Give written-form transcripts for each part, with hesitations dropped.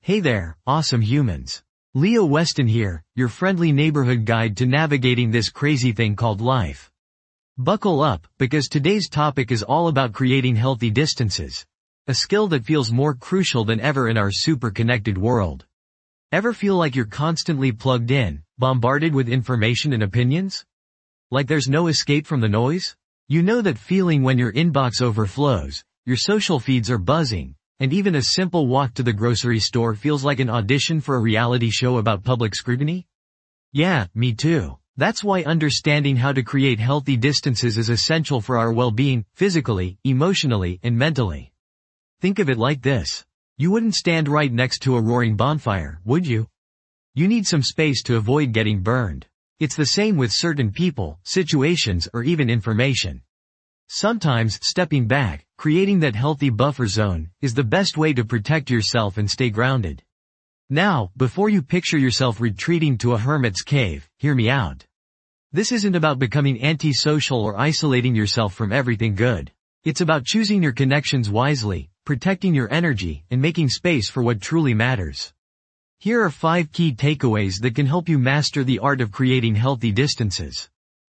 Hey there, awesome humans. Leo Weston here, your friendly neighborhood guide to navigating this crazy thing called life. Buckle up, because today's topic is all about creating healthy distances. A skill that feels more crucial than ever in our super connected world. Ever feel like you're constantly plugged in, bombarded with information and opinions? Like there's no escape from the noise? You know that feeling when your inbox overflows, your social feeds are buzzing, and even a simple walk to the grocery store feels like an audition for a reality show about public scrutiny? Yeah, me too. That's why understanding how to create healthy distances is essential for our well-being, physically, emotionally, and mentally. Think of it like this. You wouldn't stand right next to a roaring bonfire, would you? You need some space to avoid getting burned. It's the same with certain people, situations, or even information. Sometimes stepping back, creating that healthy buffer zone, is the best way to protect yourself and stay grounded. Now, before you picture yourself retreating to a hermit's cave, hear me out. This isn't about becoming antisocial or isolating yourself from everything good. It's about choosing your connections wisely, protecting your energy, and making space for what truly matters. Here are 5 key takeaways that can help you master the art of creating healthy distances.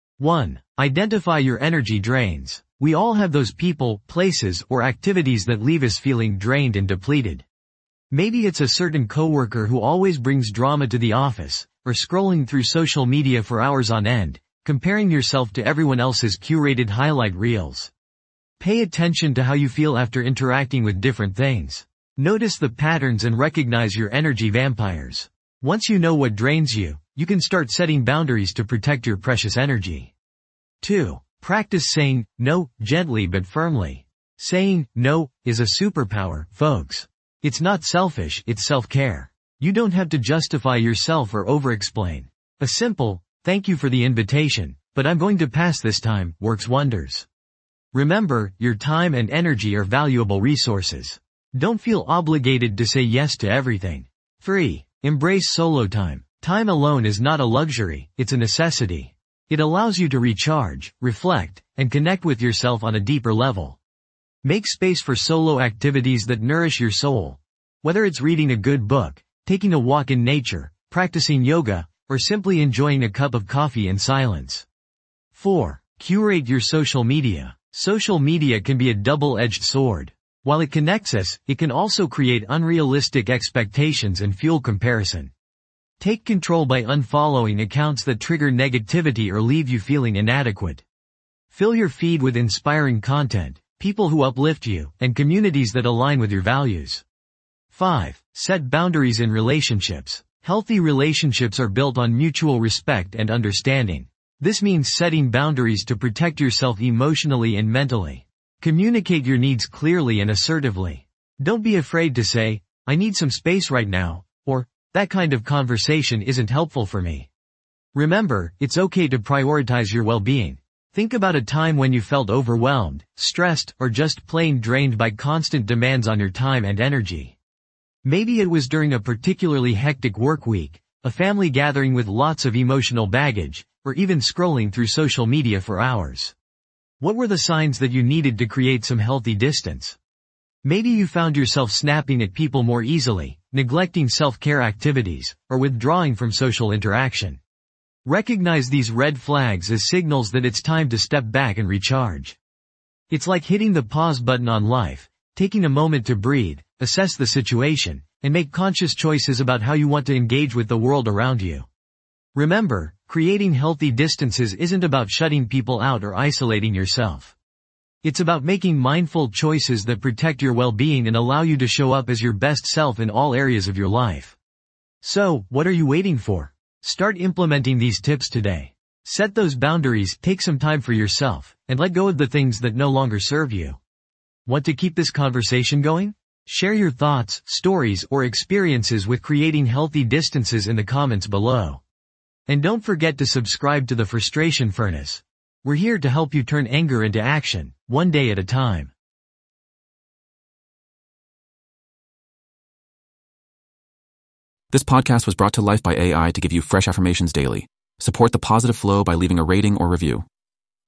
1. Identify your energy drains. We all have those people, places, or activities that leave us feeling drained and depleted. Maybe it's a certain coworker who always brings drama to the office, or scrolling through social media for hours on end, comparing yourself to everyone else's curated highlight reels. Pay attention to how you feel after interacting with different things. Notice the patterns and recognize your energy vampires. Once you know what drains you, you can start setting boundaries to protect your precious energy. 2. Practice saying no, gently but firmly. Saying no is a superpower, folks. It's not selfish, it's self-care. You don't have to justify yourself or over-explain. A simple, thank you for the invitation, but I'm going to pass this time, works wonders. Remember, your time and energy are valuable resources. Don't feel obligated to say yes to everything. 3. Embrace solo time. Time alone is not a luxury, it's a necessity. It allows you to recharge, reflect, and connect with yourself on a deeper level. Make space for solo activities that nourish your soul. Whether it's reading a good book, taking a walk in nature, practicing yoga, or simply enjoying a cup of coffee in silence. 4. Curate your social media. Social media can be a double-edged sword. While it connects us, it can also create unrealistic expectations and fuel comparison. Take control by unfollowing accounts that trigger negativity or leave you feeling inadequate. Fill your feed with inspiring content, people who uplift you, and communities that align with your values. 5. Set boundaries in relationships. Healthy relationships are built on mutual respect and understanding. This means setting boundaries to protect yourself emotionally and mentally. Communicate your needs clearly and assertively. Don't be afraid to say, I need some space right now, or, that kind of conversation isn't helpful for me. Remember, it's okay to prioritize your well-being. Think about a time when you felt overwhelmed, stressed, or just plain drained by constant demands on your time and energy. Maybe it was during a particularly hectic work week, a family gathering with lots of emotional baggage, or even scrolling through social media for hours. What were the signs that you needed to create some healthy distance? Maybe you found yourself snapping at people more easily, neglecting self-care activities, or withdrawing from social interaction. Recognize these red flags as signals that it's time to step back and recharge. It's like hitting the pause button on life, taking a moment to breathe, assess the situation, and make conscious choices about how you want to engage with the world around you. Remember, creating healthy distances isn't about shutting people out or isolating yourself. It's about making mindful choices that protect your well-being and allow you to show up as your best self in all areas of your life. So, what are you waiting for? Start implementing these tips today. Set those boundaries, take some time for yourself, and let go of the things that no longer serve you. Want to keep this conversation going? Share your thoughts, stories, or experiences with creating healthy distances in the comments below. And don't forget to subscribe to the Frustration Furnace. We're here to help you turn anger into action, one day at a time. This podcast was brought to life by AI to give you fresh affirmations daily. Support the positive flow by leaving a rating or review.